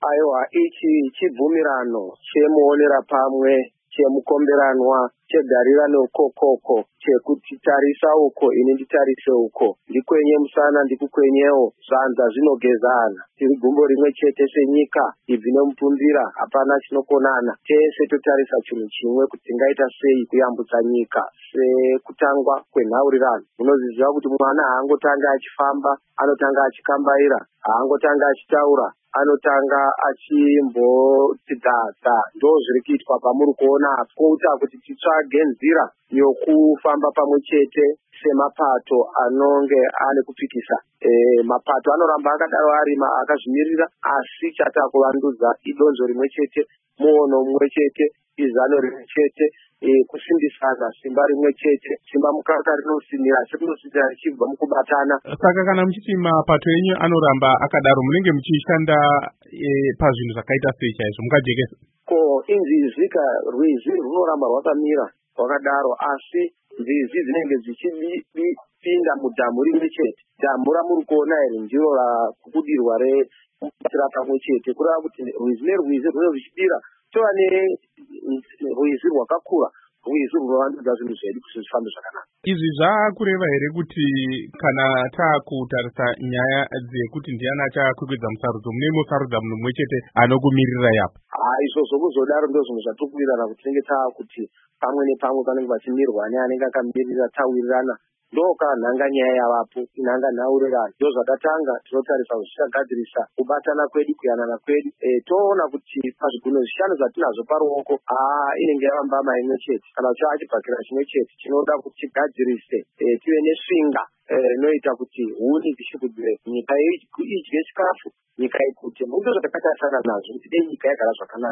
Aiwa, ichi chibvumirano chemuonera pamwe chemukomberanwa chegarirano kokoko chekuti tarisa uko ini nditarise uko ndikwenye musana ndikukwenyewo zvanza zvinogezana tiri gumbo rimwe chete senyika ibvi nemupumbira hapana chinokonana tese totarisa chinhu chimwe kuti tingaita sei kuyambutsa nyika sekutangwa kwenhaurirano. Munozviziva kuti mwana haangotanga achifamba anotanga achikambaira, haangotanga achitaura anotanga achimboti dzadza. Ndo zviri kuitwa pamuri kuona kuita kuti titsvage nzira yokufamba pamwe chete semapato anonge ane kupikisa. Mapato anoramba akadaro ari akazvimirira, asi chatakuvandudza idonzvo rimwe chete, muono mumwe chete, izano rimwe chete, kusimbisana simba rimwe chete. Simba mukaka rinosimira asi rinosimira richibva mukubatana. Saka kana muchiti mapato enyu anoramba akadaro munenge muchishanda pazvinhu zvakaita sei chaizvo mukajekesa? Ko inzizika rwizi runoramba rwakamira rwakadaro, asi nzizi dzinenge dzichipinda mudhamu rimwe chete. Dhamu ramuri kuona iri ndiro rakubudirwa remubatira pamwe chete, kureva kuti rwizi nerwizi rwunenge zvichidira tova nerwizi rwakakura, rwizi runovandudza zvinhu zvedu kuti zvifambe zvakanaka. Izvi zvakureva here kuti kana taakutarisa nyaya dzekuti ndiani achakwikwidza musarudzo, mune musarudza munhu mumwe chete anokumirira yapo? Izvozvo kuzodaro ndo zvinhu zvatokuwirirana kuti tinenge taakuti pamwe nepamwe panenge pachimirwa neanenge akamirira tawirirana. Ndoka nhanga nyaya yavapo inhanga nhaurirano ndo zvakatanga. Tinotarisa zvichagadzirisa kubatana kwedu, kuyanana kwedu. Toona kuti pazviguno zvishanu zvatinazvo paruoko inenge yavambama imwe chete, kana uchava chibhakira chimwe chete chinoda kuti chigadzirise tive nesvinga inoita kuti huni dzichikudzire nyika idye chikafu, nyika ikuti. Ndo zvatakatarisana nazvo kuti dei nyika yagara zvakanaka.